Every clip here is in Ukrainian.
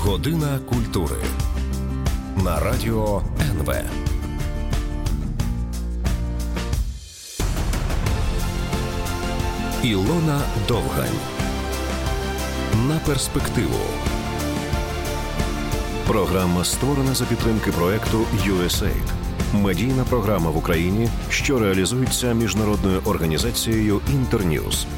Година культури на радіо НВ. Ілона Довгань. На перспективу. Програма створена за підтримки проекту USAID. Медійна програма в Україні, що реалізується міжнародною організацією Інтерньюз.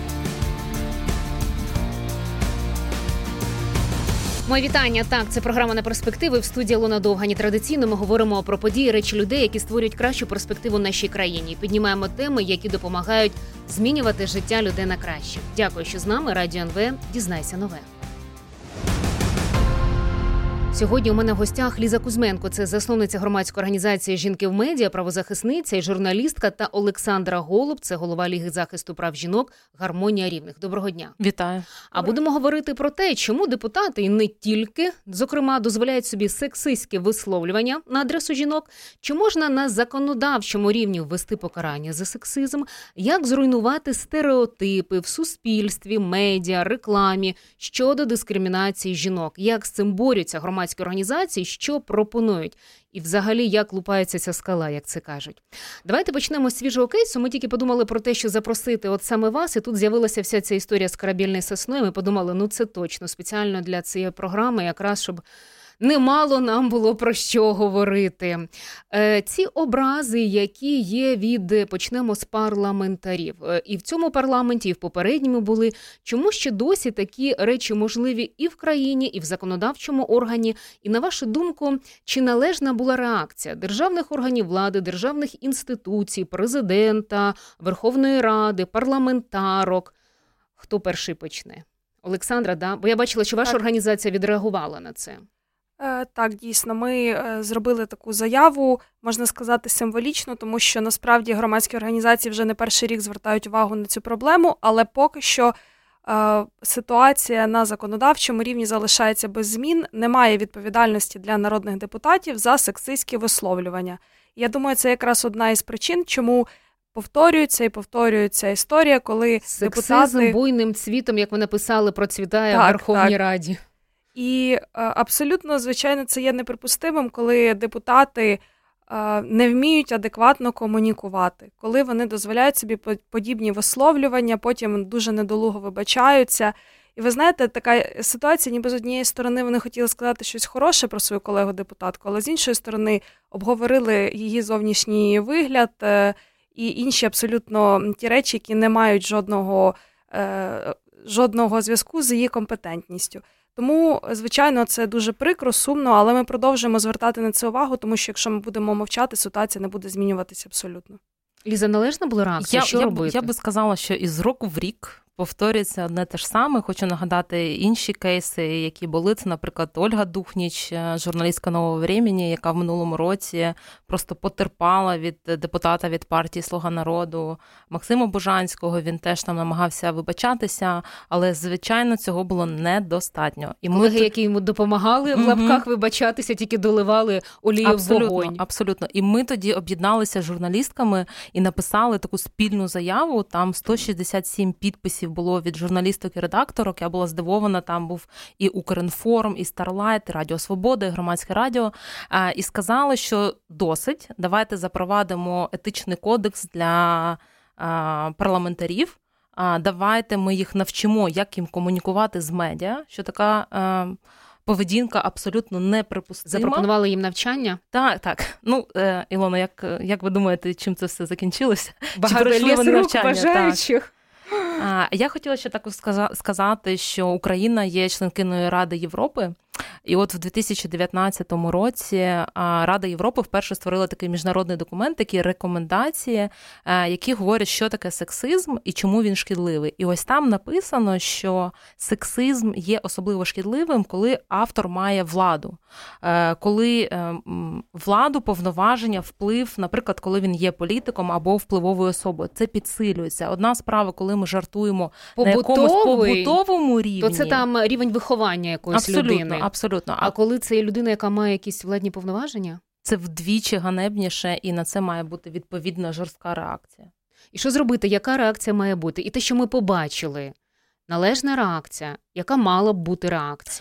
Моє вітання. Так, це програма «На перспективи». В студії Ілона Довгань. Традиційно ми говоримо про події, речі, людей, які створюють кращу перспективу нашій країні. Піднімаємо теми, які допомагають змінювати життя людей на краще. Дякую, що з нами. Радіо НВ. Дізнайся нове. Сьогодні у мене в гостях Ліза Кузьменко. Це засновниця громадської організації «Жінки в медіа», правозахисниця і журналістка, та Олександра Голуб, це голова Ліги захисту прав жінок «Гармонія рівних». Доброго дня. Вітаю. А будемо говорити про те, чому депутати, і не тільки, зокрема, дозволяють собі сексистські висловлювання на адресу жінок, чи можна на законодавчому рівні ввести покарання за сексизм, як зруйнувати стереотипи в суспільстві, медіа, рекламі щодо дискримінації жінок, як з цим борються громадські організації, що пропонують. І взагалі, як лупається ця скала, як це кажуть. Давайте почнемо з свіжого кейсу. Ми тільки подумали про те, що запросити от саме вас, і тут з'явилася вся ця історія з корабельною сосною. Ми подумали, це точно, спеціально для цієї програми, якраз, щоб немало нам було про що говорити. Ці образи, які є почнемо з парламентарів. І в цьому парламенті, і в попередньому були. Чому ще досі такі речі можливі і в країні, і в законодавчому органі? І на вашу думку, чи належна була реакція державних органів влади, державних інституцій, президента, Верховної Ради, парламентарок? Хто перший почне? Олександра, да? Бо я бачила, що ваша організація відреагувала на це. Так, дійсно, ми зробили таку заяву, можна сказати, символічно, тому що насправді громадські організації вже не перший рік звертають увагу на цю проблему, але поки що ситуація на законодавчому рівні залишається без змін, немає відповідальності для народних депутатів за сексистські висловлювання. Я думаю, це якраз одна із причин, чому повторюється історія, коли сексизм депутати... буйним цвітом, як ви написали, процвітає в Верховній Раді. І абсолютно, звичайно, це є неприпустимим, коли депутати не вміють адекватно комунікувати, коли вони дозволяють собі подібні висловлювання, потім дуже недолуго вибачаються. І ви знаєте, така ситуація, ніби з однієї сторони вони хотіли сказати щось хороше про свою колегу-депутатку, але з іншої сторони обговорили її зовнішній вигляд і інші абсолютно ті речі, які не мають жодного зв'язку з її компетентністю. Тому, звичайно, це дуже прикро, сумно, але ми продовжуємо звертати на це увагу, тому що якщо ми будемо мовчати, ситуація не буде змінюватися абсолютно. Ліза, належна була реакція? Що робити? Я би сказала, що із року в рік повторюється одне те ж саме. Хочу нагадати інші кейси, які були. Це, наприклад, Ольга Духніч, журналістка «Нового времени», яка в минулому році просто потерпала від депутата від партії «Слуга народу» Максима Бужанського. Він теж там намагався вибачатися, але, звичайно, цього було недостатньо. І колеги, які йому допомагали в лапках вибачатися, тільки доливали олію в вогонь. Абсолютно. І ми тоді об'єдналися з журналістками і написали таку спільну заяву. Там 167 підписів було від журналісток і редакторок. Я була здивована, там був і Укрінформ, і Старлайт, і Радіо Свобода, і Громадське радіо. І сказали, що досить, давайте запровадимо етичний кодекс для парламентарів, давайте ми їх навчимо, як їм комунікувати з медіа, що така поведінка абсолютно неприпустима. Запропонували їм навчання? Так. Ілона, як ви думаєте, чим це все закінчилося? Багато ліс рук бажаючих. Я хотіла ще також сказати, що Україна є членкиною Ради Європи, і от в 2019 році Рада Європи вперше створила такий міжнародний документ, такі рекомендації, які говорять, що таке сексизм і чому він шкідливий. І ось там написано, що сексизм є особливо шкідливим, коли автор має владу. Коли владу, повноваження, вплив, наприклад, коли він є політиком або впливовою особою. Це підсилюється. Одна справа, коли ми жартуємо на якомусь побутовому рівні. То це там рівень виховання якоїсь людини. Абсолютно. А коли це є людина, яка має якісь владні повноваження? Це вдвічі ганебніше, і на це має бути відповідна жорстка реакція. І що зробити? Яка реакція має бути? І те, що ми побачили, належна реакція, яка мала б бути реакція?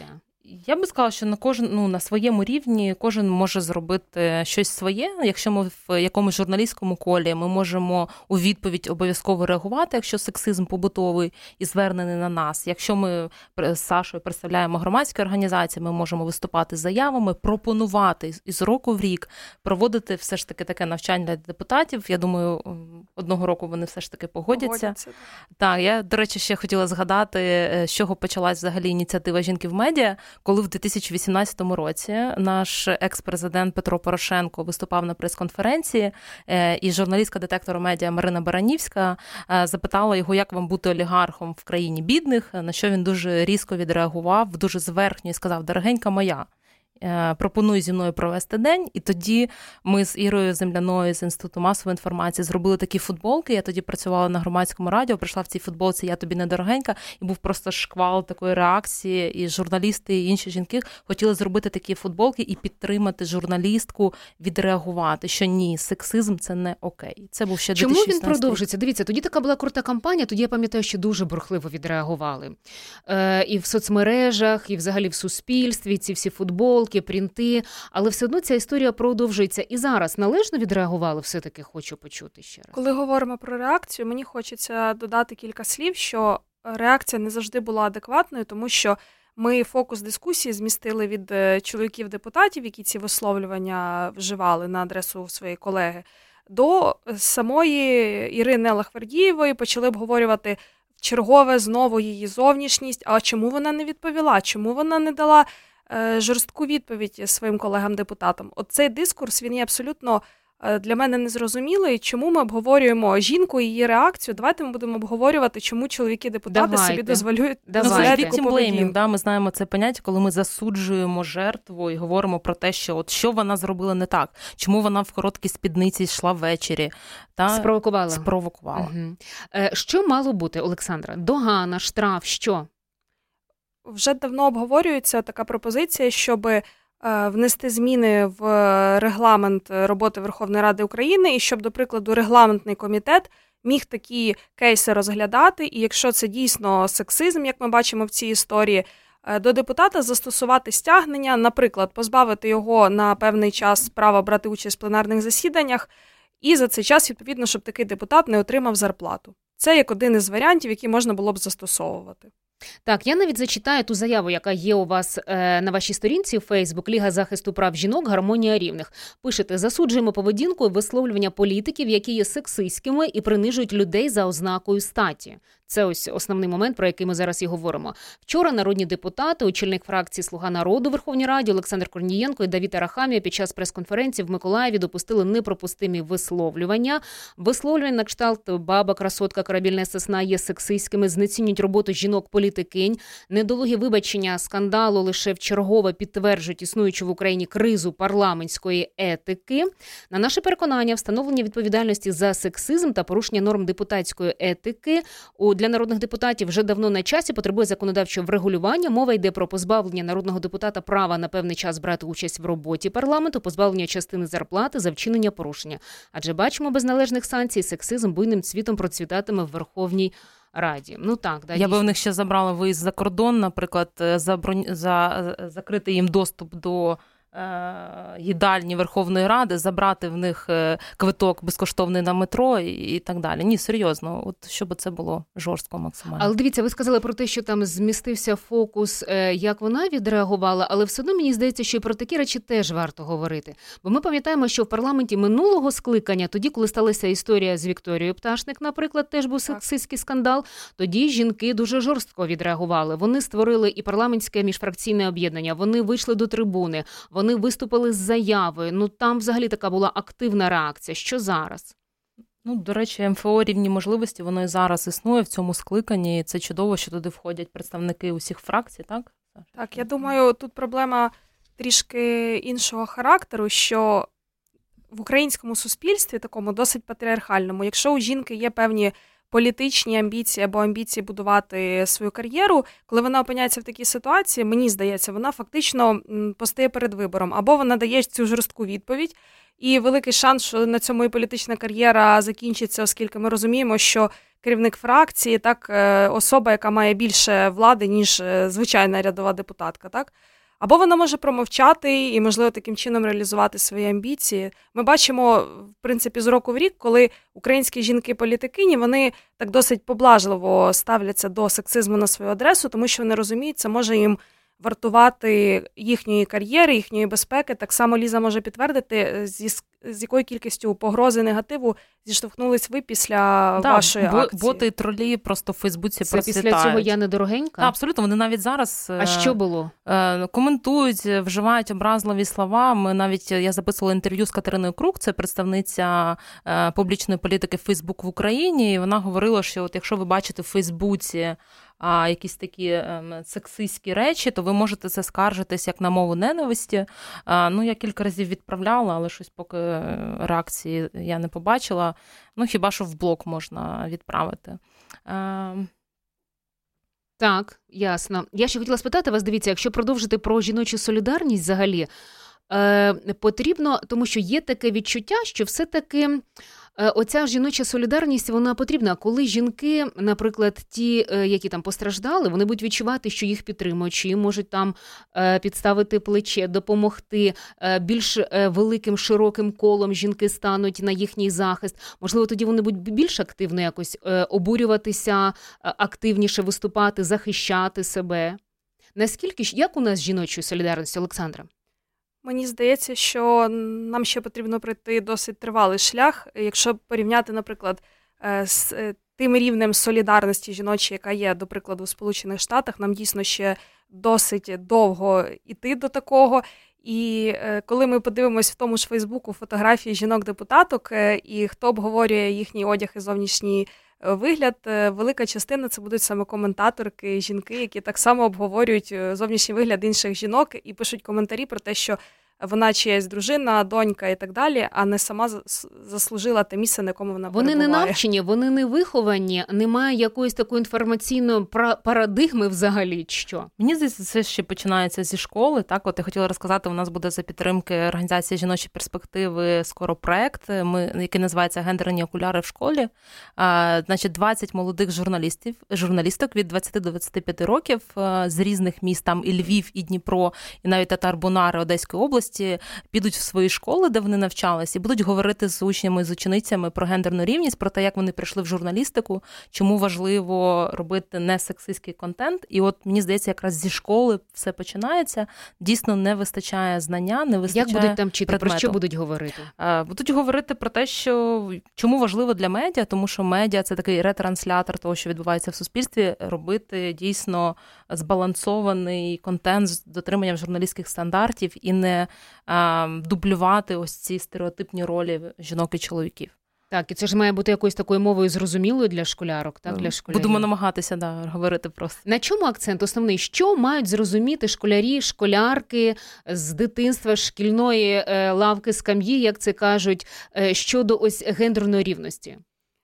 Я би сказала, що на своєму рівні кожен може зробити щось своє. Якщо ми в якомусь журналістському колі, ми можемо у відповідь обов'язково реагувати, якщо сексизм побутовий і звернений на нас. Якщо ми з Сашою представляємо громадські організації, ми можемо виступати з заявами, пропонувати із року в рік, проводити все ж таки таке навчання для депутатів. Я думаю, одного року вони все ж таки погодяться. Так, я, до речі, ще хотіла згадати, з чого почалась взагалі ініціатива «Жінки в медіа», коли в 2018 році наш екс-президент Петро Порошенко виступав на прес-конференції, і журналістка детектору медіа Марина Баранівська запитала його, як вам бути олігархом в країні бідних, на що він дуже різко відреагував, дуже зверхньо і сказав: «Дорогенька моя, пропоную зі мною провести день». І тоді ми з Ірою Земляною з Інституту масової інформації зробили такі футболки. Я тоді працювала на громадському радіо, прийшла в цій футболці «Я тобі не дорогенька», і був просто шквал такої реакції, і журналісти, і інші жінки хотіли зробити такі футболки і підтримати журналістку, відреагувати, що ні, сексизм – це не окей. Це був ще 2016 Чому він продовжиться? Дивіться, тоді така була крута кампанія, тоді я пам'ятаю, що дуже бурхливо відреагували. І в соцмережах, і взагалі в суспільстві, ці всі футболки, принти, але все одно ця історія продовжується. І зараз належно відреагували, все-таки хочу почути ще раз. Коли говоримо про реакцію, мені хочеться додати кілька слів, що реакція не завжди була адекватною, тому що ми фокус дискусії змістили від чоловіків-депутатів, які ці висловлювання вживали на адресу своєї колеги, до самої Ірини Аллахвердієвої, почали обговорювати чергове знову її зовнішність, а чому вона не відповіла, чому вона не дала жорстку відповідь своїм колегам-депутатам. Оцей дискурс, він є абсолютно для мене незрозумілий. Чому ми обговорюємо жінку і її реакцію? Давайте ми будемо обговорювати, чому чоловіки-депутати собі дозволяють таку поведінку. Ми знаємо це поняття, коли ми засуджуємо жертву і говоримо про те, що от що вона зробила не так, чому вона в короткій спідниці йшла ввечері. Спровокувала. Угу. Що мало бути, Олександра? Догана, штраф, що? Вже давно обговорюється така пропозиція, щоб внести зміни в регламент роботи Верховної Ради України і щоб, до прикладу, регламентний комітет міг такі кейси розглядати, і якщо це дійсно сексизм, як ми бачимо в цій історії, до депутата застосувати стягнення, наприклад, позбавити його на певний час права брати участь в пленарних засіданнях, і за цей час, відповідно, щоб такий депутат не отримав зарплату. Це як один із варіантів, які можна було б застосовувати. Так, я навіть зачитаю ту заяву, яка є у вас на вашій сторінці в Facebook Ліга захисту прав жінок «Гармонія рівних». Пишете: засуджуємо поведінку і висловлювання політиків, які є сексистськими і принижують людей за ознакою статі. Це ось основний момент, про який ми зараз і говоримо. Вчора народні депутати, очільник фракції «Слуга народу» в Верховній Раді Олександр Корнієнко і Давид Арахамія під час прес-конференції в Миколаєві допустили непропустимі висловлювання. Висловлювання на кшталт «баба, красотка, корабельна сосна» є сексистськими, знецінюють роботу жінок-політикинь. Недолугі вибачення скандалу лише вчергове підтверджують існуючу в Україні кризу парламентської етики. На наше переконання, встановлення відповідальності за сексизм та порушення норм депутатської етики для народних депутатів вже давно на часі, потребує законодавчого врегулювання. Мова йде про позбавлення народного депутата права на певний час брати участь в роботі парламенту, позбавлення частини зарплати за вчинення порушення. Адже бачимо, без належних санкцій сексизм буйним цвітом процвітатиме в Верховній Раді. Ну так, да, я би в них ще забрала виїзд за кордон, наприклад, закрити їм доступ до їдальні Верховної Ради, забрати в них квиток безкоштовний на метро і так далі. Ні, серйозно, от щоб це було жорстко максимально. Але дивіться, ви сказали про те, що там змістився фокус, як вона відреагувала, але все одно мені здається, що і про такі речі теж варто говорити. Бо ми пам'ятаємо, що в парламенті минулого скликання, тоді, коли сталася історія з Вікторією Пташник, наприклад, теж був сексистський скандал, тоді жінки дуже жорстко відреагували. Вони створили і парламентське міжфракційне об'єднання, вони вийшли до трибуни, вони виступили з заявою. Ну, там взагалі така була активна реакція. Що зараз? Ну, до речі, МФО «Рівні можливості», воно і зараз існує в цьому скликанні. Це чудово, що туди входять представники усіх фракцій, так? Так, я думаю, тут проблема трішки іншого характеру, що в українському суспільстві, такому досить патріархальному, якщо у жінки є певні політичні амбіції або амбіції будувати свою кар'єру, коли вона опиняється в такій ситуації, мені здається, вона фактично постає перед вибором. Або вона дає цю жорстку відповідь, і великий шанс, що на цьому і політична кар'єра закінчиться, оскільки ми розуміємо, що керівник фракції, так, особа, яка має більше влади, ніж звичайна рядова депутатка, так? Або вона може промовчати і, можливо, таким чином реалізувати свої амбіції. Ми бачимо, в принципі, з року в рік, коли українські жінки-політикині, вони так досить поблажливо ставляться до сексизму на свою адресу, тому що вони розуміють, це може їм вартувати їхньої кар'єри, їхньої безпеки. Так само Ліза може підтвердити, з якою кількістю погрози негативу зіштовхнулись ви після вашої акції. Боти і тролі просто в Фейсбуці процвітають. Після цього я недорогенька? Абсолютно, вони навіть зараз А що було? Коментують, вживають образливі слова. Я записувала інтерв'ю з Катериною Крук, це представниця публічної політики Фейсбук в Україні, і вона говорила, що от якщо ви бачите в Фейсбуці якісь такі сексистські речі, то ви можете це скаржитись як на мову ненависті. Я кілька разів відправляла, але щось поки реакції я не побачила. Хіба що в блог можна відправити. Так, ясно. Я ще хотіла спитати вас, дивіться, якщо продовжити про жіночу солідарність взагалі, потрібно, тому що є таке відчуття, що все-таки оця жіноча солідарність, вона потрібна. Коли жінки, наприклад, ті, які там постраждали, вони будуть відчувати, що їх підтримують, що їм можуть там підставити плече, допомогти, більш великим, широким колом жінки стануть на їхній захист. Можливо, тоді вони будуть більш активно якось обурюватися, активніше виступати, захищати себе. Наскільки, як у нас з жіночою солідарністю, Олександра? Мені здається, що нам ще потрібно пройти досить тривалий шлях. Якщо порівняти, наприклад, з тим рівнем солідарності жіночої, яка є, до прикладу, у Сполучених Штатах, нам дійсно ще досить довго йти до такого. І коли ми подивимось в тому ж Фейсбуку фотографії жінок-депутаток, і хто обговорює їхній одяг і зовнішній вигляд, велика частина це будуть саме коментаторки, жінки, які так само обговорюють зовнішній вигляд інших жінок і пишуть коментарі про те, що вона чиясь дружина, донька і так далі, а не сама заслужила те місце, на якому вона перебуває. Вони не навчені, вони не виховані, немає якоїсь такої інформаційної парадигми взагалі, що? Мені здається, це ще починається зі школи. Так, от я хотіла розказати, у нас буде за підтримки організації «Жіночі перспективи» скоро проект, який називається «Гендерні окуляри в школі». Значить, 20 молодих журналісток від 20 до 25 років з різних міст, там і Львів, і Дніпро, і навіть Татар-Бунари Одеської області, підуть в свої школи, де вони навчались, і будуть говорити з учнями, з ученицями про гендерну рівність, про те, як вони прийшли в журналістику, чому важливо робити не сексистський контент. І от, мені здається, якраз зі школи все починається. Дійсно, не вистачає знання, не вистачає Як будуть там вчити? предмету. Про що будуть говорити? Будуть говорити про те, що чому важливо для медіа, тому що медіа – це такий ретранслятор того, що відбувається в суспільстві, робити дійсно збалансований контент з дотриманням журналістських стандартів і не дублювати ось ці стереотипні ролі жінок і чоловіків. Так, і це ж має бути якоюсь такою мовою зрозумілою для школярок, так, для школярів. Будемо намагатися, говорити просто. На чому акцент основний? Що мають зрозуміти школярі, школярки з дитинства, шкільної лавки, скам'ї, як це кажуть, щодо ось гендерної рівності?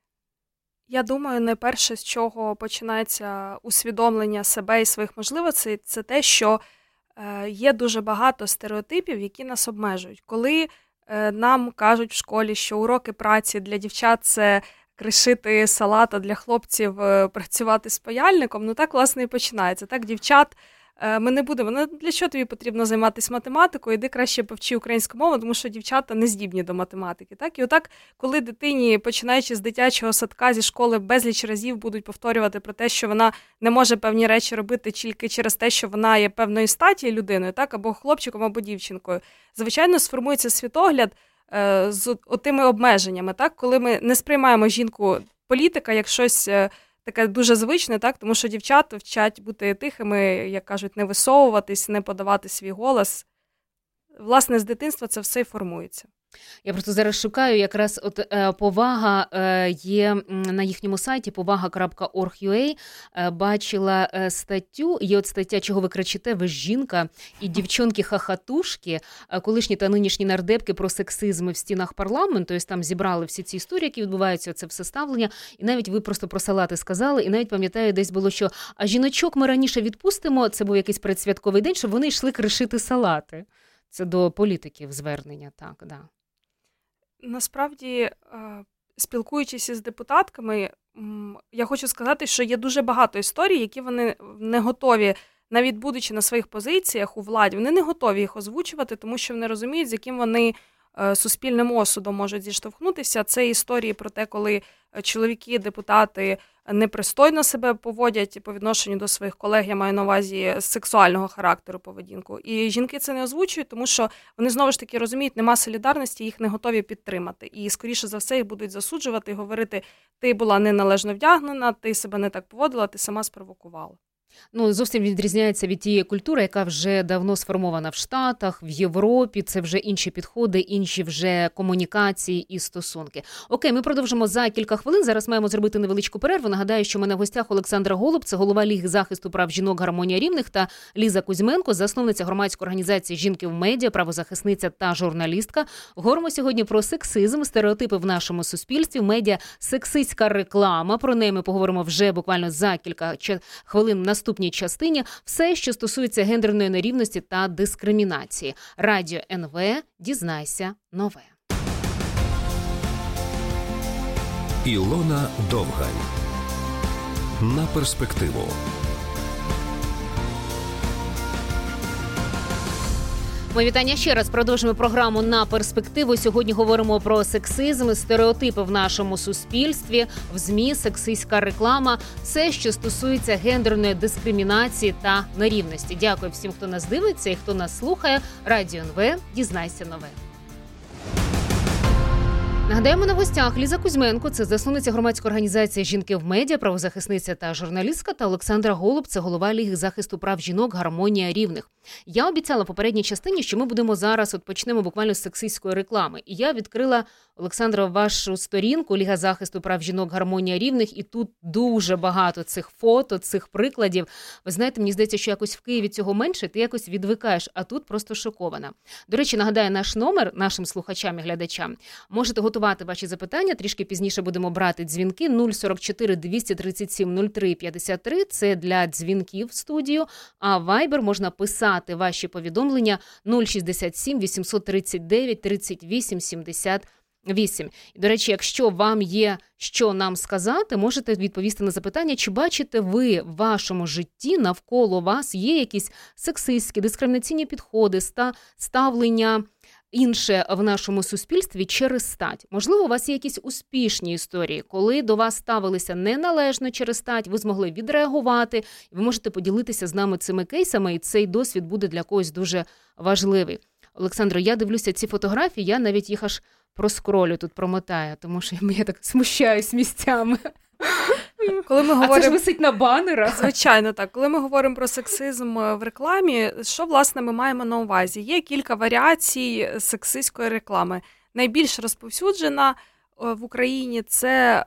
Я думаю, найперше, з чого починається усвідомлення себе і своїх можливостей, це те, що є дуже багато стереотипів, які нас обмежують. Коли нам кажуть в школі, що уроки праці для дівчат – це кришити салат, а для хлопців працювати з паяльником, так, власне, і починається. Так, дівчат ми не будемо. Для чого тобі потрібно займатися математикою? Іди краще повчи українську мову, тому що дівчата не здібні до математики. Так? І отак, коли дитині, починаючи з дитячого садка, зі школи, безліч разів будуть повторювати про те, що вона не може певні речі робити тільки через те, що вона є певної статі людиною, так? Або хлопчиком, або дівчинкою. Звичайно, сформується світогляд з отими обмеженнями, так? Коли ми не сприймаємо жінку-політика як щось таке дуже звичне, так? Тому що дівчата вчать бути тихими, як кажуть, не висовуватись, не подавати свій голос. Власне, з дитинства це все і формується. Я просто зараз шукаю якраз повага є на їхньому сайті повага.org.ua, бачила статтю, є от стаття «Чого ви кричите, ви ж жінка» і дівчонки-хахатушки, колишні та нинішні нардепки про сексизм в стінах парламенту, ось там зібрали всі ці історії, які відбуваються, це все ставлення, і навіть ви просто про салати сказали, і навіть пам'ятаю, десь було, що а жіночок ми раніше відпустимо, це був якийсь передсвятковий день, щоб вони йшли кришити салати. Це до політиків звернення, так, да. Насправді, спілкуючись із депутатками, я хочу сказати, що є дуже багато історій, які вони не готові навіть будучи на своїх позиціях у владі, вони не готові їх озвучувати, тому що вони розуміють, з яким вони суспільним осудом можуть зіштовхнутися. Це історії про те, коли чоловіки, депутати непристойно себе поводять по відношенню до своїх колег, я маю на увазі сексуального характеру поведінку. І жінки це не озвучують, тому що вони знову ж таки розуміють, нема солідарності, їх не готові підтримати. І, скоріше за все, їх будуть засуджувати і говорити, ти була неналежно вдягнена, ти себе не так поводила, ти сама спровокувала. Ну, зовсім відрізняється від тієї культури, яка вже давно сформована в Штатах, в Європі. Це вже інші підходи, інші вже комунікації і стосунки. Окей, ми продовжимо за кілька хвилин. Зараз маємо зробити невеличку перерву. Нагадаю, що в мене в гостях Олександра Голуб, це голова Ліги захисту прав жінок «Гармонія рівних», та Ліза Кузьменко, засновниця громадської організації «Жінки в медіа», правозахисниця та журналістка. Говоримо сьогодні про сексизм, стереотипи в нашому суспільстві, медіа, сексистська реклама. Про неї ми поговоримо вже буквально за кілька хвилин в наступній частині. Все, що стосується гендерної нерівності та дискримінації. Радіо НВ. Дізнайся нове. Ілона Довгань. На перспективу. Мої вітання ще раз. Продовжуємо програму «На перспективу». Сьогодні говоримо про сексизм, стереотипи в нашому суспільстві, в ЗМІ, сексистська реклама, все, що стосується гендерної дискримінації та нерівності. Дякую всім, хто нас дивиться і хто нас слухає. Радіо НВ. Дізнайся нове. Нагадаємо, на гостях Ліза Кузьменко, це засновниця громадської організації «Жінки в медіа», правозахисниця та журналістка, та Олександра Голуб, це голова Ліги захисту прав жінок «Гармонія рівних». Я обіцяла в попередній частині, що ми будемо зараз, почнемо буквально з сексистської реклами. І я відкрила, Олександра, вашу сторінку «Ліга захисту прав жінок «Гармонія рівних», і тут дуже багато цих фото, цих прикладів. Ви знаєте, мені здається, що якось в Києві цього менше, ти якось відвикаєш, а тут просто шокована. До речі, нагадаю наш номер нашим слухачам і глядачам. Можете готувати ваші запитання, трішки пізніше будемо брати дзвінки 044 237 03 53, це для дзвінків в студію, а Viber можна писати ваші повідомлення 067 839 38 78. І, до речі, якщо вам є що нам сказати, можете відповісти на запитання, чи бачите ви в вашому житті, навколо вас є якісь сексистські, дискримінаційні підходи, ставлення інше в нашому суспільстві через стать. Можливо, у вас є якісь успішні історії, коли до вас ставилися неналежно через стать, ви змогли відреагувати, ви можете поділитися з нами цими кейсами, і цей досвід буде для когось дуже важливий. Олександро, я дивлюся ці фотографії, я навіть їх аж проскролю, тут промотаю, тому що я так смущаюсь місцями. Коли ми говоримо... А це ж висить на банерах. Звичайно, так. Коли ми говоримо про сексизм в рекламі, що, власне, ми маємо на увазі? Є кілька варіацій сексистської реклами. Найбільш розповсюджена в Україні – це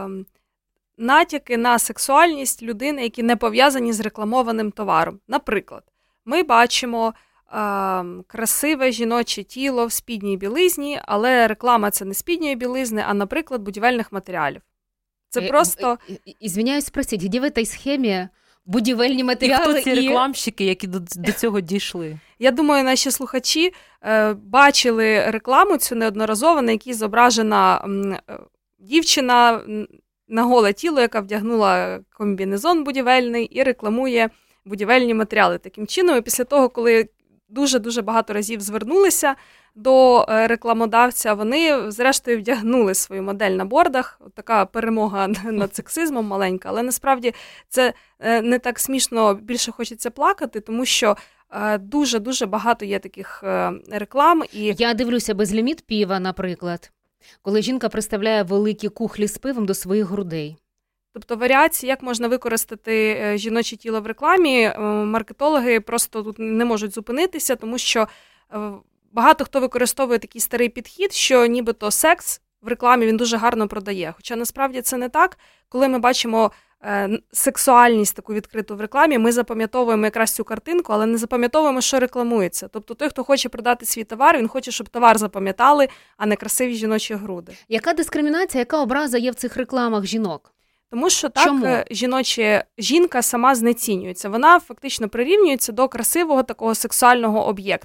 натяки на сексуальність людини, які не пов'язані з рекламованим товаром. Наприклад, ми бачимо красиве жіноче тіло в спідній білизні, але реклама – це не спідньої білизни, а, наприклад, будівельних матеріалів. Це просто... Извиняюсь, спросіть, де в цій схемі будівельні матеріали? І хто ці рекламщики, які до цього дійшли? Я думаю, наші слухачі бачили рекламу цю неодноразово, на якій зображена дівчина на голе тіло, яка вдягнула комбінезон будівельний і рекламує будівельні матеріали. Таким чином, і після того, коли дуже-дуже багато разів звернулися до рекламодавця, вони, зрештою, вдягнули свою модель на бордах. Така перемога над сексизмом маленька. Але, насправді, це не так смішно, більше хочеться плакати, тому що дуже-дуже багато є таких реклам. І... Я дивлюся «Безліміт піва», наприклад, коли жінка приставляє великі кухлі з пивом до своїх грудей. Тобто варіації, як можна використати жіноче тіло в рекламі, маркетологи просто тут не можуть зупинитися, тому що багато хто використовує такий старий підхід, що нібито секс в рекламі він дуже гарно продає. Хоча насправді це не так. Коли ми бачимо сексуальність таку відкриту в рекламі, ми запам'ятовуємо якраз цю картинку, але не запам'ятовуємо, що рекламується. Тобто той, хто хоче продати свій товар, він хоче, щоб товар запам'ятали, а не красиві жіночі груди. Яка дискримінація, яка образа є в цих рекламах жінок? Тому що так жінка сама знецінюється. Вона фактично прирівнюється до красивого такого сексуального об'єкта.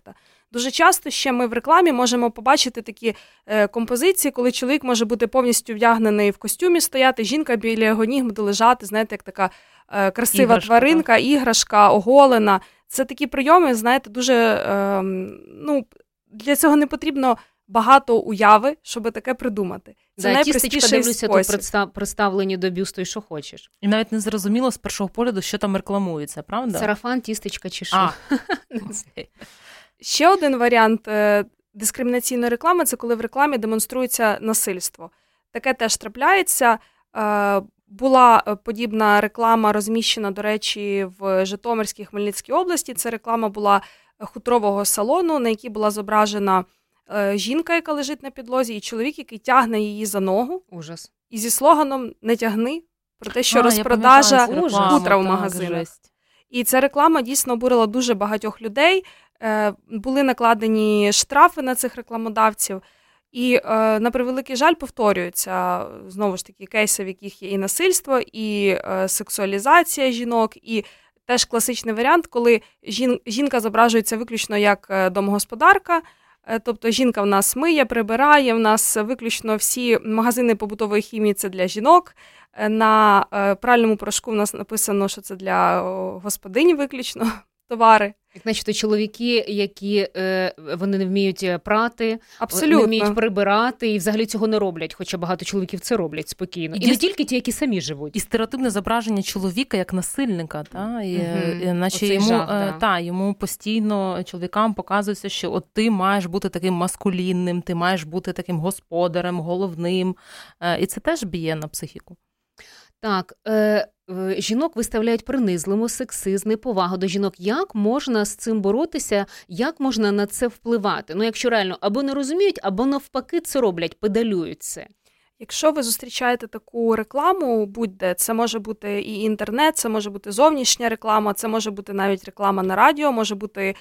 Дуже часто ще ми в рекламі можемо побачити такі композиції, коли чоловік може бути повністю вдягнений в костюмі, стояти, жінка біля його ніг буде лежати, знаєте, як така красива іграшка, тваринка, іграшка, оголена. Це такі прийоми, знаєте, дуже, для цього не потрібно багато уяви, щоб таке придумати. Це найпростіший спосіб. Дивлюся, тут представлені до бюсту і що хочеш. І навіть не зрозуміло з першого погляду, що там рекламується, правда? Сарафан, тістечка чи що. Ще один варіант дискримінаційної реклами – це коли в рекламі демонструється насильство. Таке теж трапляється. Була подібна реклама розміщена, до речі, в Житомирській, Хмельницькій області. Це реклама була хутрового салону, на якій була зображена жінка, яка лежить на підлозі, і чоловік, який тягне її за ногу. Ужас. І зі слоганом «Не тягни», про те, що розпродажа хутра в магазинах. І ця реклама дійсно обурила дуже багатьох людей. Були накладені штрафи на цих рекламодавців. І, на превеликий жаль, повторюються, знову ж таки, кейси, в яких є і насильство, і сексуалізація жінок, і теж класичний варіант, коли жінка зображується виключно як домогосподарка, тобто жінка в нас миє, прибирає, в нас виключно всі магазини побутової хімії – це для жінок, на пральному порошку в нас написано, що це для господині виключно товари. Як начебто чоловіки, які вони не вміють прати, абсолютно, не вміють прибирати і взагалі цього не роблять, хоча багато чоловіків це роблять спокійно. І не тільки ті, які самі живуть. І стереотипне зображення чоловіка як насильника, наче йому постійно чоловікам показується, що от ти маєш бути таким маскулінним, ти маєш бути таким господарем, головним. І це теж б'є на психіку. Так, жінок виставляють принизливо, сексизм, неповагу до жінок. Як можна з цим боротися? Як можна на це впливати? Якщо реально або не розуміють, або навпаки це роблять, педалюють це. Якщо ви зустрічаєте таку рекламу, будь-де, це може бути і інтернет, це може бути зовнішня реклама, це може бути навіть реклама на радіо, може бути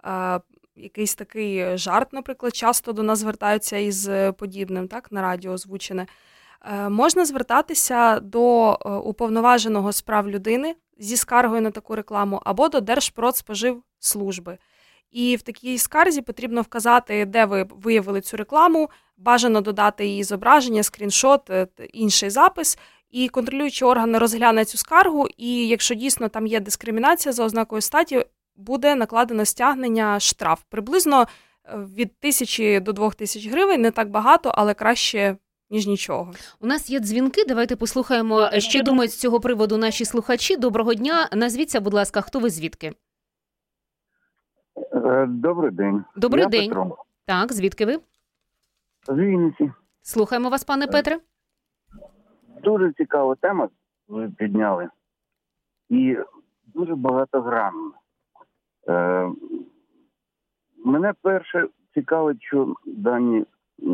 якийсь такий жарт, наприклад, часто до нас звертаються із подібним, так, на радіо озвучене. Можна звертатися до уповноваженого з прав людини зі скаргою на таку рекламу або до Держпродспоживслужби. І в такій скарзі потрібно вказати, де ви виявили цю рекламу, бажано додати її зображення, скріншот, інший запис, і контролюючий орган розгляне цю скаргу, і якщо дійсно там є дискримінація за ознакою статі, буде накладено стягнення, штраф. Приблизно від 1000 до 2000 гривень, не так багато, але краще ніж нічого. У нас є дзвінки, давайте послухаємо, що думають з цього приводу наші слухачі. Доброго дня, назвіться, будь ласка, хто ви звідки? Добрий день. Добрий день. Петро. Так, звідки ви? З Вінниці. Слухаємо вас, пане Петре. Дуже цікава тема ви підняли. І дуже багатогранна. Мене перше цікавить, що дані...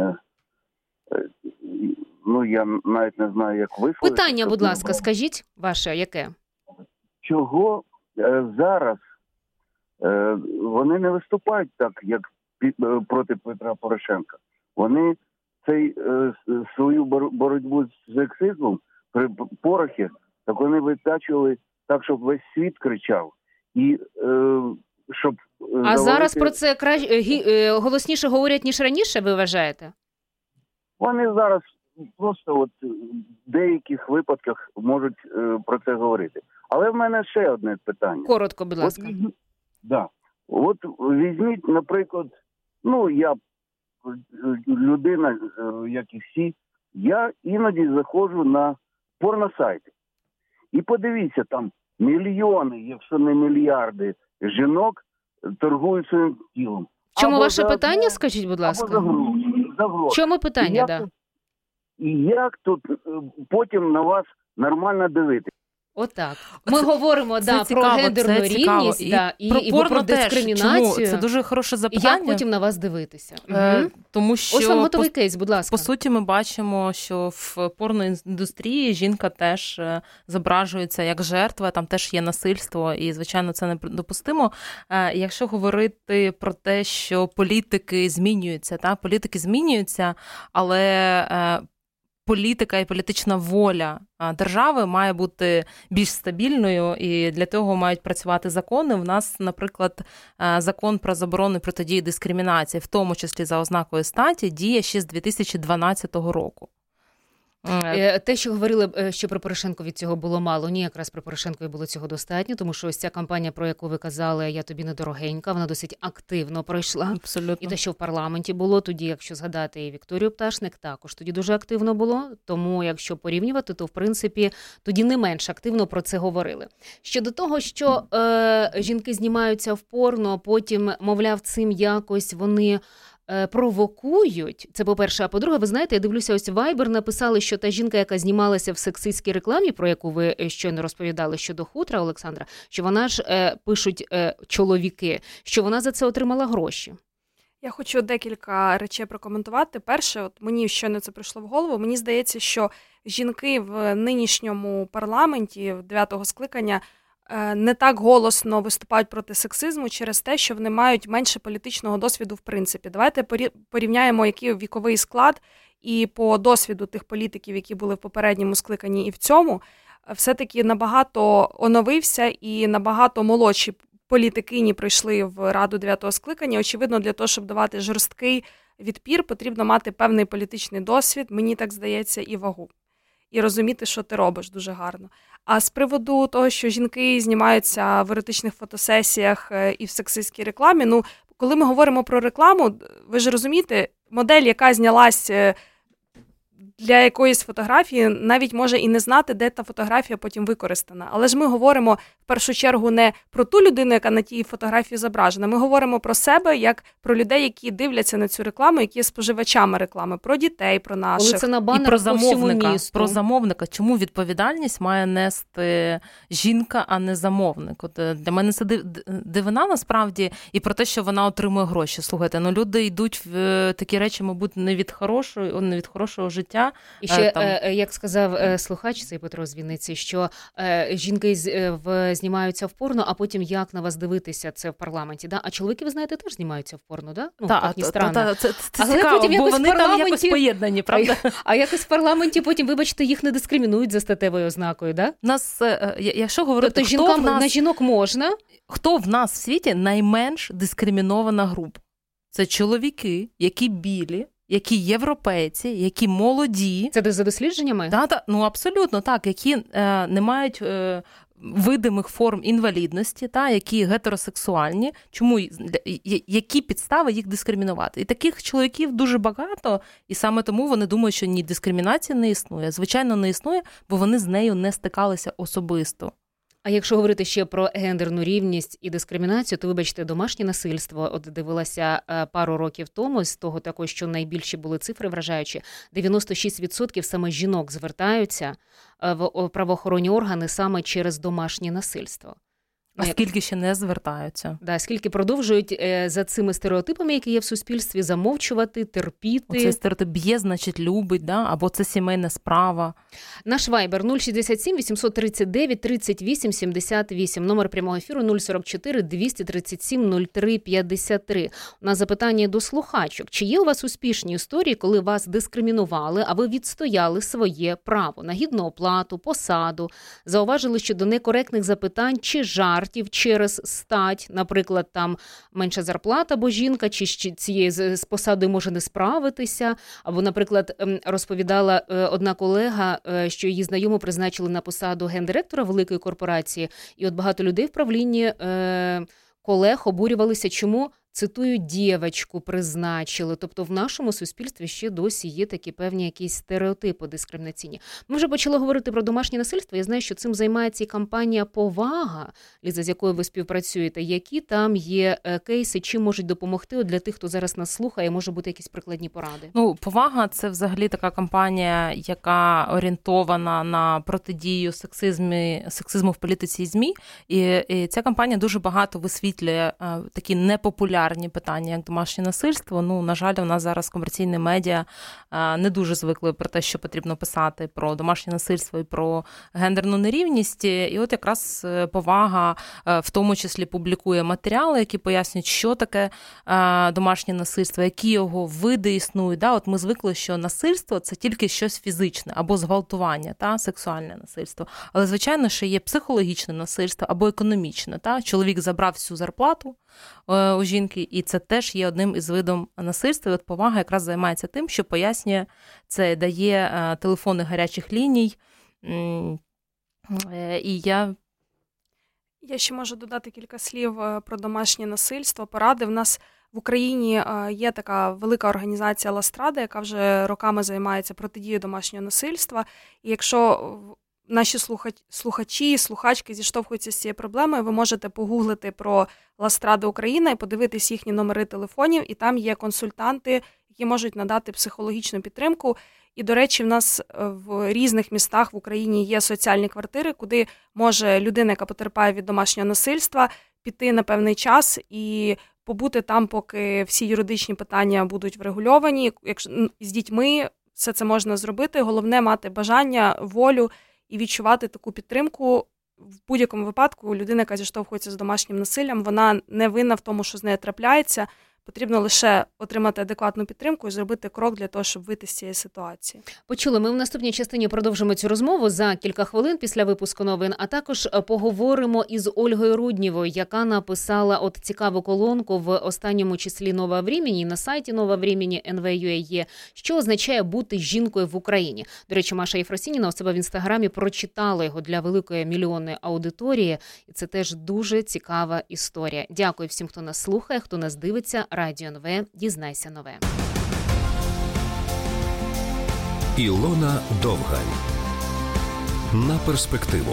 я навіть не знаю, як висловити. Питання, будь ласка, скажіть ваше, яке? Чого зараз вони не виступають так, як проти Петра Порошенка? Вони свою боротьбу з сексизмом при Порохі, так вони витачували так, щоб весь світ кричав. І щоб зараз про це голосніше говорять, ніж раніше, ви вважаєте? Вони зараз просто в деяких випадках можуть про це говорити. Але в мене ще одне питання. Коротко, будь ласка. От візьміть, наприклад, я людина, як і всі, я іноді заходжу на порносайти. І подивіться, там мільйони, якщо не мільярди жінок торгують своїм тілом. Чому ваше питання, скажіть, будь ласка? За гроші. Чому питання, І як тут потім на вас нормально дивитися? Отак. Ми говоримо про гендерну рівність і про дискримінацію. Чому? Це дуже хороше запитання. Як потім на вас дивитися? Тому що, ось вам готовий кейс, будь ласка. По суті, ми бачимо, що в порноіндустрії жінка теж зображується як жертва, там теж є насильство, і, звичайно, це недопустимо. Якщо говорити про те, що політики змінюються, але політика і політична воля держави має бути більш стабільною, і для того мають працювати закони. В нас, наприклад, закон про заборону протидії дискримінації, в тому числі за ознакою статі, діє ще з 2012 року. Те, що говорили, що про Порошенко від цього було мало, ні, якраз про Порошенко і було цього достатньо, тому що ось ця кампанія, про яку ви казали, «Я тобі не дорогенька», вона досить активно пройшла. Абсолютно. І те, що в парламенті було, тоді, якщо згадати і Вікторію Пташник, також тоді дуже активно було, тому якщо порівнювати, то, в принципі, тоді не менш активно про це говорили. Щодо того, що жінки знімаються в порно, потім, мовляв, цим якось вони провокують. Це, по-перше. А по-друге, ви знаєте, я дивлюся, ось Viber написали, що та жінка, яка знімалася в сексистській рекламі, про яку ви щойно розповідали щодо хутра, Олександра, що вона ж, пишуть чоловіки, що вона за це отримала гроші. Я хочу декілька речей прокоментувати. Перше, от мені щойно це прийшло в голову, мені здається, що жінки в нинішньому парламенті, 9-го скликання, не так голосно виступають проти сексизму через те, що вони мають менше політичного досвіду в принципі. Давайте порівняємо, який віковий склад, і по досвіду тих політиків, які були в попередньому скликанні і в цьому, все-таки набагато оновився і набагато молодші політикині прийшли в Раду 9-го скликання. Очевидно, для того, щоб давати жорсткий відпір, потрібно мати певний політичний досвід, мені так здається, і вагу. І розуміти, що ти робиш, дуже гарно. А з приводу того, що жінки знімаються в еротичних фотосесіях і в сексистській рекламі, коли ми говоримо про рекламу, ви ж розумієте, модель, яка знялась для якоїсь фотографії, навіть може і не знати, де та фотографія потім використана. Але ж ми говоримо в першу чергу не про ту людину, яка на тій фотографії зображена. Ми говоримо про себе, як про людей, які дивляться на цю рекламу, які є споживачами реклами, про дітей, про наших. Коли це на банерах і про замовника. Про замовника. Чому відповідальність має нести жінка, а не замовник? От для мене це дивина насправді, і про те, що вона отримує гроші. Слухайте, люди йдуть в такі речі, мабуть, не від хорошого життя. І ще, як сказав слухач, цей Петро з Вінниці, що жінки знімаються в порно, а потім як на вас дивитися це в парламенті, да? А чоловіки, ви знаєте, теж знімаються в порно, да? Так, це цікаво, бо вони там якось поєднані, правда? А якось в парламенті потім, вибачте, їх не дискримінують за статевою ознакою, да? Нас, якщо говорити, тобто на жінок можна? Хто в нас в світі найменш дискримінована група? Це чоловіки, які білі, які європейці, які молоді. Це за дослідженнями? Абсолютно так, які не мають видимих форм інвалідності, які гетеросексуальні. Чому, які підстави їх дискримінувати? І таких чоловіків дуже багато, і саме тому вони думають, що ні, дискримінації не існує. Звичайно, не існує, бо вони з нею не стикалися особисто. А якщо говорити ще про гендерну рівність і дискримінацію, то, вибачте, домашнє насильство, от дивилася пару років тому, з того також, що найбільші були цифри вражаючі, 96% саме жінок звертаються в правоохоронні органи саме через домашнє насильство. А скільки ще не звертаються? Да, скільки продовжують за цими стереотипами, які є в суспільстві, замовчувати, терпіти. Оце стереотип б'є, значить любить, да? Або це сімейна справа. Наш вайбер 067 839 38 78. Номер прямого ефіру 044 237 03 53. У нас запитання до слухачок. Чи є у вас успішні історії, коли вас дискримінували, а ви відстояли своє право на гідну оплату, посаду, зауважили щодо некоректних запитань чи жартів через стать, наприклад, там менша зарплата, бо жінка, чи цією з посадою може не справитися, або, наприклад, розповідала одна колега, що її знайому призначили на посаду гендиректора великої корпорації, і от багато людей в правлінні колег обурювалися, чому, цитую, «дєвочку призначили». Тобто в нашому суспільстві ще досі є такі певні якісь стереотипи дискримінаційні. Ми вже почали говорити про домашнє насильство. Я знаю, що цим займається і кампанія «Повага», Ліза, з якою ви співпрацюєте. Які там є кейси, чим можуть допомогти для тих, хто зараз нас слухає, може бути якісь прикладні поради? «Повага» – це взагалі така кампанія, яка орієнтована на протидію сексизму в політиці і ЗМІ. І ця кампанія дуже багато висвітлює такі непопулярні популярні питання, як домашнє насильство. На жаль, у нас зараз комерційні медіа не дуже звикли про те, що потрібно писати про домашнє насильство і про гендерну нерівність. І от якраз «Повага» в тому числі публікує матеріали, які пояснюють, що таке домашнє насильство, які його види існують. От ми звикли, що насильство – це тільки щось фізичне, або зґвалтування, сексуальне насильство. Але, звичайно, що є психологічне насильство або економічне. Чоловік забрав всю зарплату у жінки, і це теж є одним із видів насильства. І от «Повага» якраз займається тим, що пояснює це, дає телефони гарячих ліній. І я ще можу додати кілька слів про домашнє насильство, поради. В нас в Україні є така велика організація «Ластрада», яка вже роками займається протидією домашнього насильства. І якщо наші слухачі, слухачки зіштовхуються з цією проблемою, ви можете погуглити про «Ластрада Україна» і подивитись їхні номери телефонів, і там є консультанти, які можуть надати психологічну підтримку. І, до речі, в нас в різних містах в Україні є соціальні квартири, куди може людина, яка потерпає від домашнього насильства, піти на певний час і побути там, поки всі юридичні питання будуть врегульовані. Якщо з дітьми все це можна зробити, головне мати бажання, волю і відчувати таку підтримку. В будь-якому випадку людина, яка зіштовхується з домашнім насиллям, вона не винна в тому, що з нею трапляється. Потрібно лише отримати адекватну підтримку і зробити крок для того, щоб вийти з цієї ситуації. Почули, ми в наступній частині продовжимо цю розмову за кілька хвилин після випуску новин, а також поговоримо із Ольгою Руднєвою, яка написала цікаву колонку в останньому числі «Нова Времені», на сайті «Нова Времені» NV.ua, що означає бути жінкою в Україні. До речі, Маша Єфросініна у себе в Інстаграмі прочитала його для великої мільйонної аудиторії, і це теж дуже цікава історія. Дякую всім, хто нас слухає, хто нас дивиться. Радіо НВ. Дізнайся нове. Ілона Довгань. На перспективу.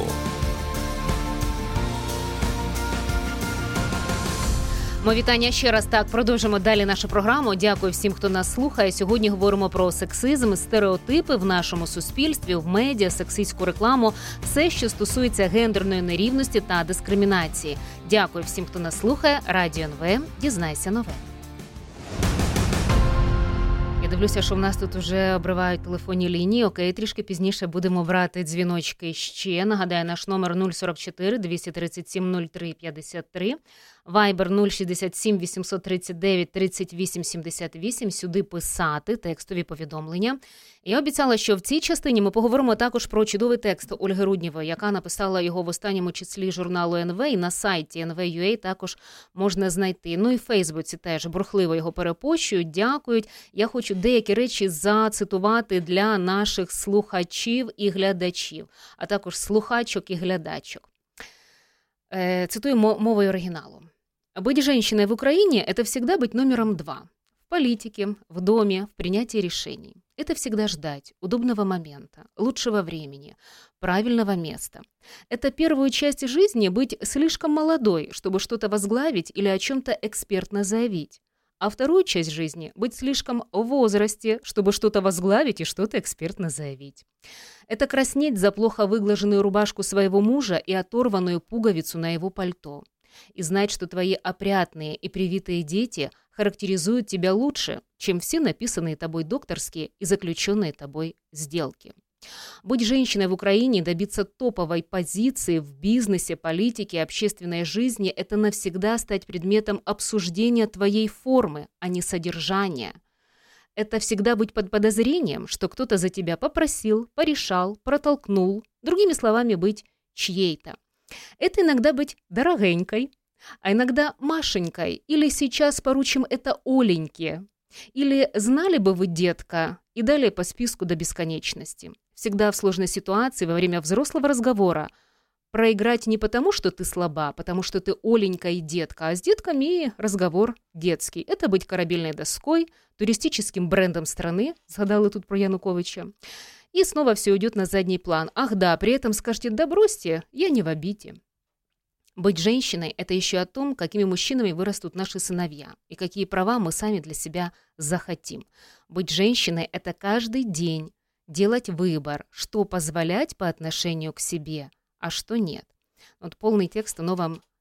Мої вітання ще раз. Продовжимо далі нашу програму. Дякую всім, хто нас слухає. Сьогодні говоримо про сексизм, стереотипи в нашому суспільстві, в медіа, сексистську рекламу, все, що стосується гендерної нерівності та дискримінації. Дякую всім, хто нас слухає. Радіо НВ. Дізнайся нове. Я дивлюся, що в нас тут вже обривають телефонні лінії. Окей, трішки пізніше будемо брати дзвіночки ще. Нагадаю, наш номер 044 237 03 53. Вайбер 067 839 38 78. Сюди писати текстові повідомлення. Я обіцяла, що в цій частині ми поговоримо також про чудовий текст Ольги Руднєвої, яка написала його в останньому числі журналу НВ, і на сайті NV.ua також можна знайти. І в Фейсбуці теж бурхливо його перепощують, дякують. Я хочу деякі речі зацитувати для наших слухачів і глядачів, а також слухачок і глядачок. Цитую мовою оригиналу. «Быть женщиной в Украине – это всегда быть номером 2. В политике, в доме, в принятии решений. Это всегда ждать удобного момента, лучшего времени, правильного места. Это первую часть жизни быть слишком молодой, чтобы что-то возглавить или о чем-то экспертно заявить. А вторую часть жизни – быть слишком в возрасте, чтобы что-то возглавить и что-то экспертно заявить. Это краснеть за плохо выглаженную рубашку своего мужа и оторванную пуговицу на его пальто. И знать, что твои опрятные и привитые дети характеризуют тебя лучше, чем все написанные тобой докторские и заключенные тобой сделки. Быть женщиной в Украине, добиться топовой позиции в бизнесе, политике, общественной жизни – это навсегда стать предметом обсуждения твоей формы, а не содержания. Это всегда быть под подозрением, что кто-то за тебя попросил, порешал, протолкнул, другими словами, быть чьей-то. Это иногда быть дорогенькой, а иногда Машенькой, или сейчас поручим это Оленьке, или знали бы вы, детка, и далее по списку до бесконечности. Всегда в сложной ситуации во время взрослого разговора проиграть не потому, что ты слаба, а потому что ты Оленька и детка, а с детками разговор детский. Это быть корабельной доской, туристическим брендом страны, сгадала тут про Януковича. И снова все уйдет на задний план. Ах да, при этом скажете, да бросьте, я не в обиде. Быть женщиной – это еще о том, какими мужчинами вырастут наши сыновья и какие права мы сами для себя захотим. Быть женщиной – это каждый день делать выбор, что позволять по отношению к себе, а что нет. Вот полный текст оно вам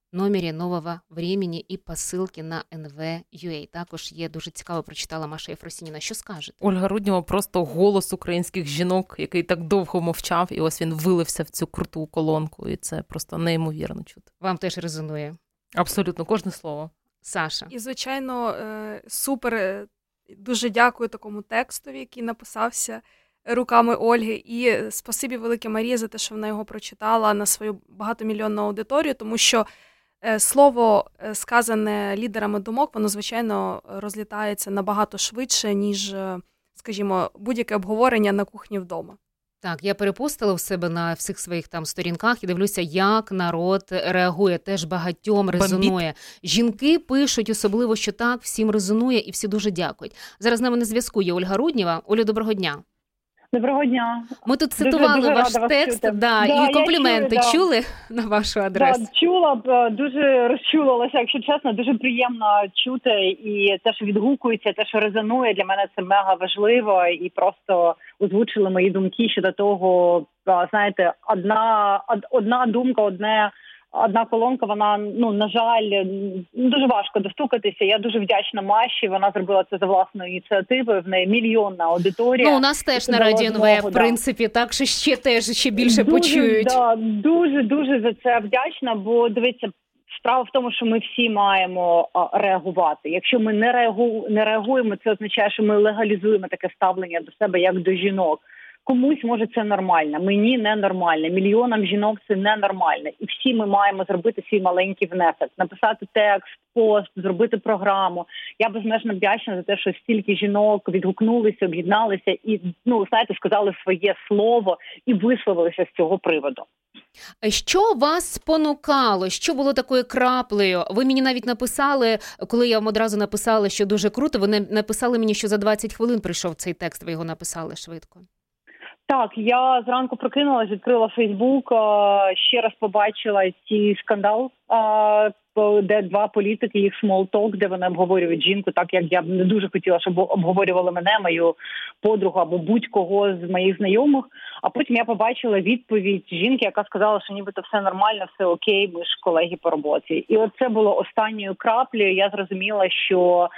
номері «Нового времени» і посилки на NV.UA. Також є дуже цікаво, прочитала Маша Єфросініна. Що скажете? Ольга Руднєва просто голос українських жінок, який так довго мовчав, і ось він вилився в цю круту колонку, і це просто неймовірно чути. Вам теж резонує? Абсолютно, кожне слово. Саша? І, звичайно, супер, дуже дякую такому текстові, який написався руками Ольги. І спасибі велике Марії за те, що вона його прочитала на свою багатомільйонну аудиторію, тому що слово, сказане лідерами думок, воно, звичайно, розлітається набагато швидше, ніж, скажімо, будь-яке обговорення на кухні вдома. Так, я перепостила в себе на всіх своїх там сторінках і дивлюся, як народ реагує, теж багатьом резонує. Жінки пишуть особливо, що так, всім резонує і всі дуже дякують. Зараз з нами на зв'язку є Ольга Руднєва. Олю, доброго дня. Доброго дня. Ми тут цитували дуже ваш текст, і компліменти чули на вашу адресу? Чула, дуже розчулилася, якщо чесно, дуже приємно чути, і те, що відгукується, те, що резонує, для мене це мега важливо, і просто озвучили мої думки щодо того, знаєте, одна думка, одна колонка, вона, на жаль, дуже важко достукатися. Я дуже вдячна Маші, вона зробила це за власною ініціативою, в неї мільйонна аудиторія. У нас теж на Радіо НВ, в принципі, так що ще більше почують. Дуже за це вдячна, бо, дивіться, справа в тому, що ми всі маємо реагувати. Якщо ми не реагуємо, це означає, що ми легалізуємо таке ставлення до себе, як до жінок. Комусь, може, це нормально, мені ненормально, мільйонам жінок це ненормально. І всі ми маємо зробити свій маленький внесок, написати текст, пост, зробити програму. Я безмежно вдячна за те, що стільки жінок відгукнулися, об'єдналися і, сказали своє слово і висловилися з цього приводу. Що вас спонукало? Що було такою краплею? Ви мені навіть написали, коли я вам одразу написала, що дуже круто, ви написали мені, що за 20 хвилин прийшов цей текст, ви його написали швидко. Так, я зранку прокинулась, відкрила Фейсбук, ще раз побачила цей скандал, де два політики, їх смолток, де вони обговорюють жінку, так як я б не дуже хотіла, щоб обговорювали мене, мою подругу або будь-кого з моїх знайомих. А потім я побачила відповідь жінки, яка сказала, що нібито все нормально, все окей, ми ж колеги по роботі. І от це було останньою краплею. Я зрозуміла, що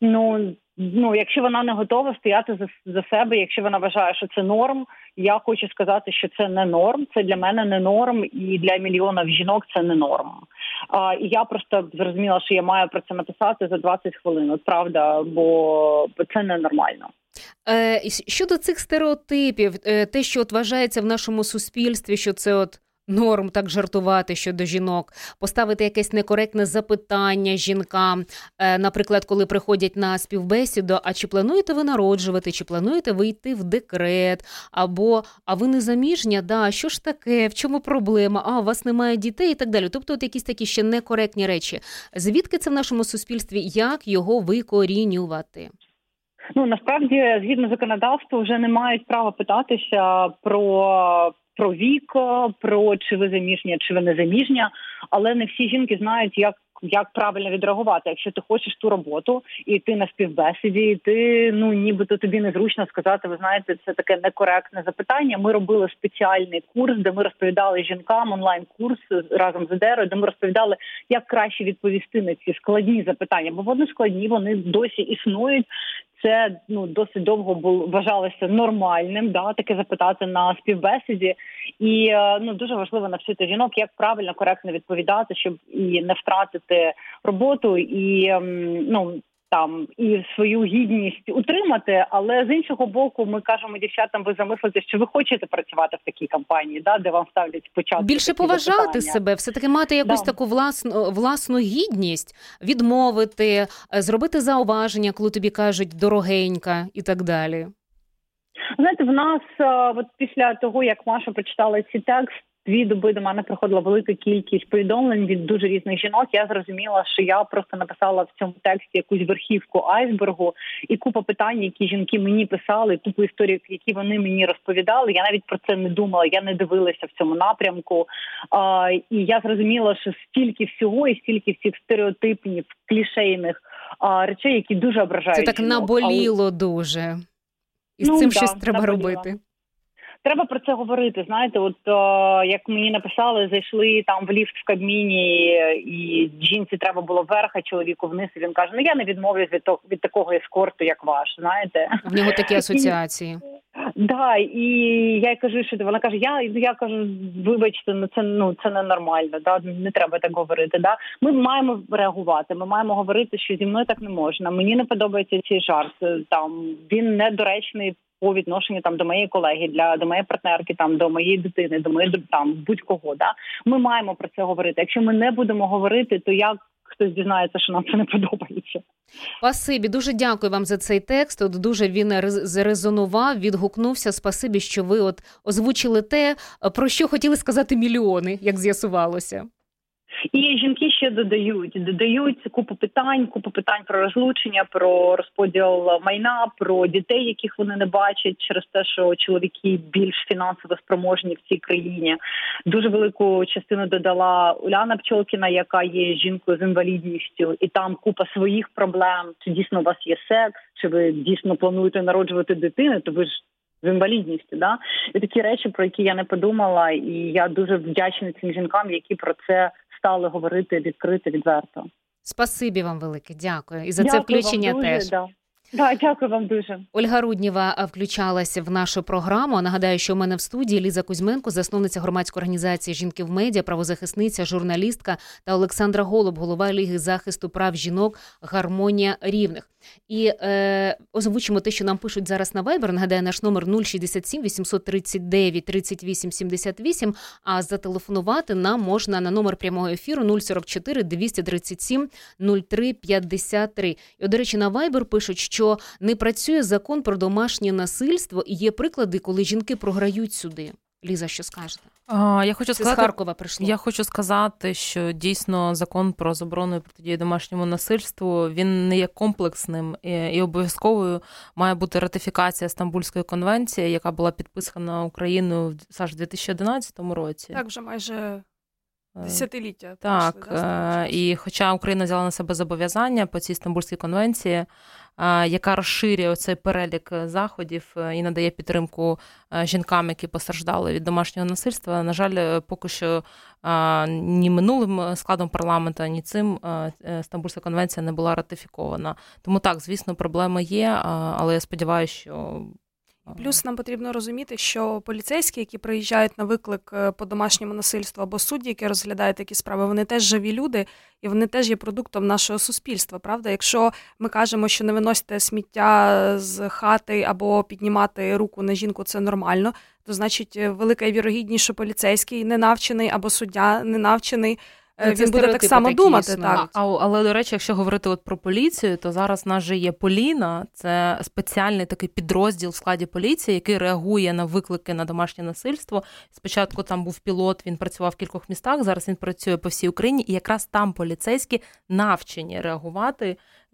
якщо вона не готова стояти за себе, якщо вона вважає, що це норм, я хочу сказати, що це не норм, це для мене не норм, і для мільйонів жінок це не норм. І я просто зрозуміла, що я маю про це написати за 20 хвилин, от правда, бо це ненормально. Щодо цих стереотипів, те, що вважається в нашому суспільстві, що це норм так жартувати щодо жінок, поставити якесь некоректне запитання жінкам, наприклад, коли приходять на співбесіду, а чи плануєте ви народжувати, чи плануєте ви йти в декрет, або а ви не заміжня, що ж таке, в чому проблема, у вас немає дітей і так далі. Тобто якісь такі ще некоректні речі. Звідки це в нашому суспільстві, як його викорінювати? Насправді, згідно законодавства, вже не мають права питатися про вік, про чи ви заміжня, чи ви не заміжня, але не всі жінки знають, як правильно відреагувати. Якщо ти хочеш ту роботу, і ти на співбесіді, і ти, нібито тобі незручно сказати, ви знаєте, це таке некоректне запитання. Ми робили спеціальний курс, де ми розповідали жінкам, онлайн-курс разом з ЕДЕРО, де ми розповідали, як краще відповісти на ці складні запитання, бо вони складні, вони досі існують. Це досить довго вважалося нормальним, таке запитати на співбесіді. І дуже важливо навчити жінок, як правильно, коректно відповідати, щоб і не втратити роботу, і і свою гідність утримати. Але з іншого боку, ми кажемо дівчатам, ви замислите, що ви хочете працювати в такій компанії, де вам ставлять спочатку більше поважати запитання. Себе, все-таки мати якусь таку власну гідність, відмовити, зробити зауваження, коли тобі кажуть дорогенька і так далі. Знаєте, в нас після того, як Маша прочитала цей текст, 2 доби до мене приходила велика кількість повідомлень від дуже різних жінок. Я зрозуміла, що я просто написала в цьому тексті якусь верхівку айсбергу і купа питань, які жінки мені писали, купу історій, які вони мені розповідали. Я навіть про це не думала, я не дивилася в цьому напрямку. І я зрозуміла, що стільки всього і стільки всіх стереотипних, клішейних речей, які дуже ображають жінок. Це так жінок. Наболіло дуже. І з цим щось треба робити. Треба про це говорити. Знаєте, от як мені написали, зайшли там в ліфт в Кабміні, і жінці треба було вверх, а чоловіку вниз. І він каже: я не відмовлюсь від такого ескорту, як ваш. Знаєте, в нього такі асоціації. Да, і я кажу, що вона каже: я кажу, вибачте, це ненормально, да, не треба так говорити. Да, ми маємо реагувати. Ми маємо говорити, що зі мною так не можна. Мені не подобається цей жарт. Там він недоречний по відношенню там до моєї колеги, до моєї партнерки, там до моєї дитини, до моєї там будь-кого. Да, ми маємо про це говорити. Якщо ми не будемо говорити, то як хтось дізнається, що нам це не подобається? Спасибі, дуже дякую вам за цей текст. От дуже він зарезонував, відгукнувся. Спасибі, що ви от озвучили те, про що хотіли сказати мільйони, як з'ясувалося. І жінки ще додають купу питань про розлучення, про розподіл майна, про дітей, яких вони не бачать через те, що чоловіки більш фінансово спроможні в цій країні. Дуже велику частину додала Уляна Пчолкіна, яка є жінкою з інвалідністю, і там купа своїх проблем. Чи дійсно у вас є секс, чи ви дійсно плануєте народжувати дитину, то ви ж з інвалідністю, да? І такі речі, про які я не подумала, і я дуже вдячна цим жінкам, які про це стали говорити відкрито, відверто. Спасибі вам велике, дякую. І за це включення дуже, теж. Да, дякую вам дуже. Ольга Руднєва включалася в нашу програму. Нагадаю, що у мене в студії Ліза Кузьменко, засновниця громадської організації «Жінки в медіа», правозахисниця, журналістка, та Олександра Голуб, голова Ліги захисту прав жінок «Гармонія рівних». І озвучимо те, що нам пишуть зараз на Viber. Нагадаю, наш номер 067 839 38 78, а зателефонувати нам можна на номер прямого ефіру 044 237 03 53. І, до речі, на Viber пишуть, що не працює закон про домашнє насильство, і є приклади, коли жінки програють суди. Ліза, що скажете? З Харкова прийшло. Я хочу сказати, що дійсно закон про заборону і протидію домашньому насильству, він не є комплексним і обов'язковою має бути ратифікація Стамбульської конвенції, яка була підписана Україною в 2011 році. Так, вже майже десятиліття. Так, і хоча Україна взяла на себе зобов'язання по цій Стамбульській конвенції, яка розширює оцей перелік заходів і надає підтримку жінкам, які постраждали від домашнього насильства, на жаль, поки що ні минулим складом парламенту, ні цим Стамбульська конвенція не була ратифікована. Тому так, звісно, проблеми є, але я сподіваюся, що... Плюс нам потрібно розуміти, що поліцейські, які приїжджають на виклик по домашньому насильству, або судді, які розглядають такі справи, вони теж живі люди, і вони теж є продуктом нашого суспільства, правда? Якщо ми кажемо, що не виносите сміття з хати або піднімати руку на жінку – це нормально, то значить велика вірогідність, що поліцейський не навчений або суддя не навчений, він буде так само думати. Так. Але, до речі, якщо говорити от про поліцію, то зараз в нас же є Поліна, це спеціальний такий підрозділ в складі поліції, який реагує на виклики на домашнє насильство. Спочатку там був пілот, він працював в кількох містах, зараз він працює по всій Україні, і якраз там поліцейські навчені реагувати,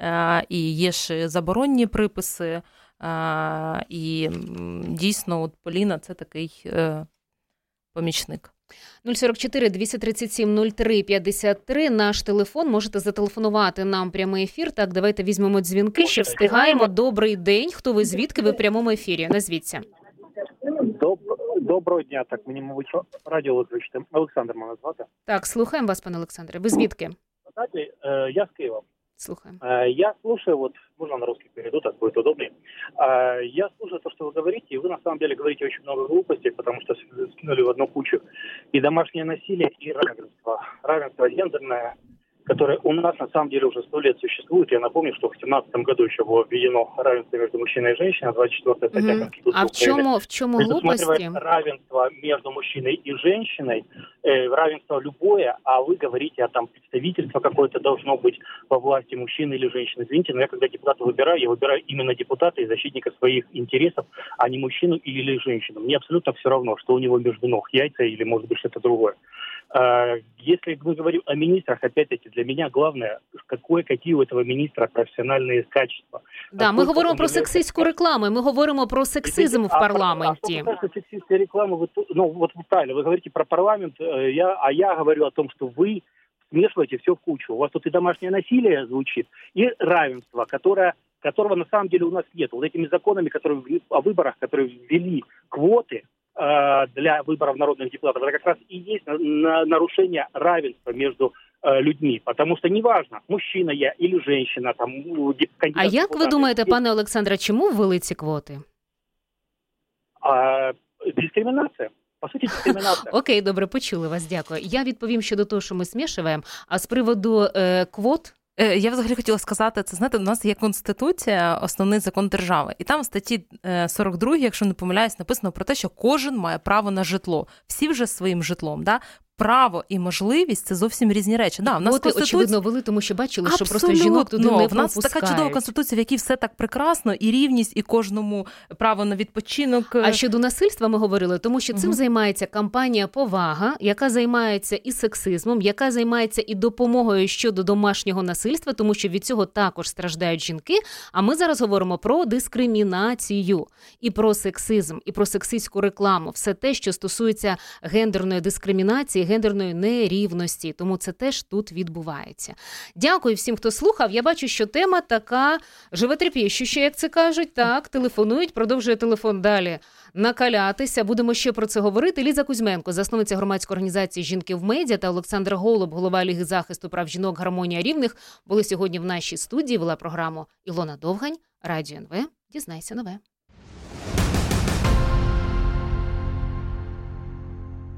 і є ж заборонні приписи, і дійсно от Поліна – це такий помічник. 044 237 03 53, наш телефон, можете зателефонувати нам прямий ефір. Так, давайте візьмемо дзвінки, ще встигаємо. Добрий день, хто ви, звідки ви в прямому ефірі? Назвіться. Доброго дня, так, мені, мабуть, радіо виключити. Олександр мене звати. Так, слухаємо вас, пане Олександре. Ви звідки? Знаете, я с Киева. Слухаем. Я слушаю, вот, можно на русский перейду, так будет удобнее. Я слушаю то, что вы говорите, и вы на самом деле говорите очень много глупостей, потому что скинули в одну кучу и домашнее насилие, и равенство. Равенство гендерное, которое у нас на самом деле уже 100 лет существует. Я напомню, что в 2017 году еще было введено равенство между мужчиной и женщиной, 24-я статья Конституции. А в чому глупости? Равенство между мужчиной и женщиной, равенство любое, а вы говорите, а там представительство какое-то должно быть во власти мужчины или женщины. Извините, но я когда депутата выбираю, я выбираю именно депутата и защитника своих интересов, а не мужчину или женщину. Мне абсолютно все равно, что у него между ног, яйца или, может быть, что-то другое. Если мы говорим о министрах, опять-таки, для меня главное, какие у этого министра профессиональные качества. Да, ми говоримо про сексистську рекламу, ми говоримо про сексизм в парламенті. А что сексистская реклама, вот вы правильно, вы говорите про парламент, я говорю о том, что вы смешиваете все в кучу. У вас тут и домашнее насилие звучит, и равенство, которого на самом деле у нас нет. Вот этими законами, которые о выборах, которые ввели квоты, для выборов народных депутатов, это как раз и есть нарушение равенства между людьми. Потому что неважно, мужчина я или женщина. Там, а як ви думаєте, пане Олександре, чому ввели ці квоти? Дискримінація. По суті, дискримінація. Окей, добре, почули вас, дякую. Я відповім щодо того, що ми смішуємо. А з приводу квот? Я взагалі хотіла сказати, це, знаєте, у нас є Конституція, основний закон держави. І там в статті 42, якщо не помиляюсь, написано про те, що кожен має право на житло. Всі вже своїм житлом, да? Право і можливість – це зовсім різні речі. Да, в нас Конституція... очевидно, вели, тому що бачили, що просто жінок туди не пропускають. В нас така чудова Конституція, в якій все так прекрасно, і рівність, і кожному право на відпочинок. А щодо насильства ми говорили, тому що цим займається кампанія «Повага», яка займається і сексизмом, яка займається і допомогою щодо домашнього насильства, тому що від цього також страждають жінки. А ми зараз говоримо про дискримінацію, і про сексизм, і про сексистську рекламу. Все те, що стосується гендерної дискримінації, гендерної нерівності, тому це теж тут відбувається. Дякую всім, хто слухав. Я бачу, що тема така животрепещуща, як це кажуть. Так, телефонують, продовжує телефон далі накалятися. Будемо ще про це говорити. Ліза Кузьменко, засновниця громадської організації «Жінки в медіа», та Олександр Голуб, голова Ліги захисту прав жінок «Гармонія рівних», були сьогодні в нашій студії. Вела програму Ілона Довгань, Радіо НВ. Дізнайся нове.